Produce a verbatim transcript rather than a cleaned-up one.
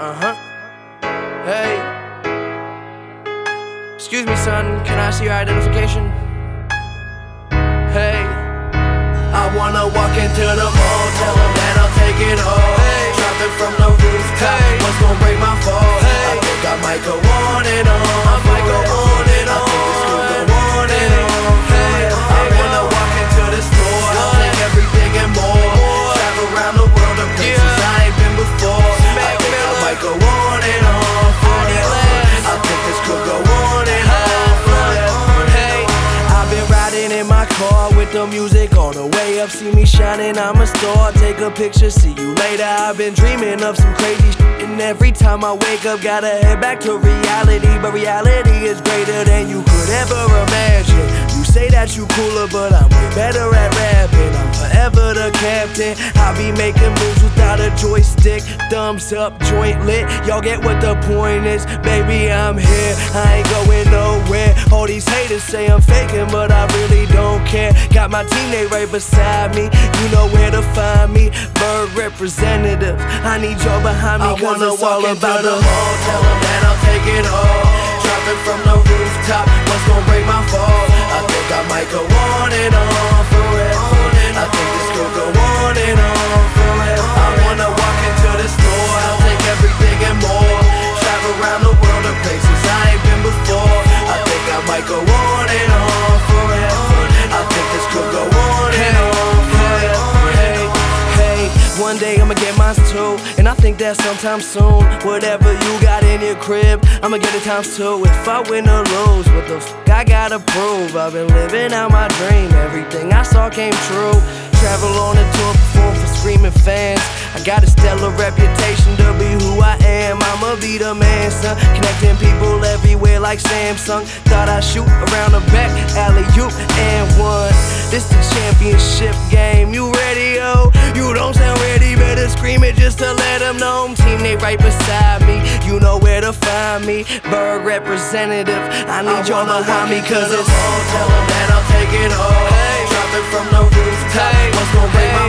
Uh-huh. Hey. Excuse me, son, can I see your identification? Hey. I wanna walk into the mall, tell them that I'll take it all. Hey. Drop it from the rooftop, hey. What's gon' break my fall? Hey. I think I might go on and on. I might go on and on. I think this could go on and on. Hey. I wanna walk into the store, I'll take everything and more. Travel around the world to places I ain't been before. I think I might go on and on for it. I think this could go on and on for it. Hey, I've been riding in my car with the music all the way up. See me shining, I'm a star. Take a picture, see you later. I've been dreaming of some crazy shit, and every time I wake up, gotta head back to reality. But reality is greater than you could ever imagine. You say that you cooler, but I'm way better at rapping. I'm forever the captain. I be making moves without a joystick. Thumbs up, joint lit. Y'all get what the point is. Baby, I'm here, I ain't going nowhere. All these haters say I'm faking, but I really don't care. Got my teammate right beside me, you know where to find me. Bird representative, I need y'all behind me, I cause wanna it's all walk about into the the mall, tell them that I'll take it all. Drop it from the rooftop, what's gon' break my fall? I think I might go on and on for it. I think this could go on and on for it. I wanna walk into the store, I'll take everything and more. Travel around the world to places I ain't been before. I think I might go on and on for it. I think this could go on and on for it. Hey, hey, one day I'ma get mine too, and I think that sometime soon. Whatever you got in your crib, I'ma get it times two. If I win or lose, what the f I gotta prove? I've been living out my dream, everything I saw came true. Travel on a tour, perform for screaming fans. I got a stellar reputation to be who I am. I'ma be the man, son. Connecting people everywhere like Samsung. Thought I'd shoot around the back, alley-oop and one. This the championship game, you ready, yo? You don't sound ready, better scream it just to let them know. Teammate right beside me, you know where to find me. Bird representative, I need y'all behind me, cause it's all. Tell them that I'll take it all. Hey. Drop it from the rooftop, hey. What's gon' break my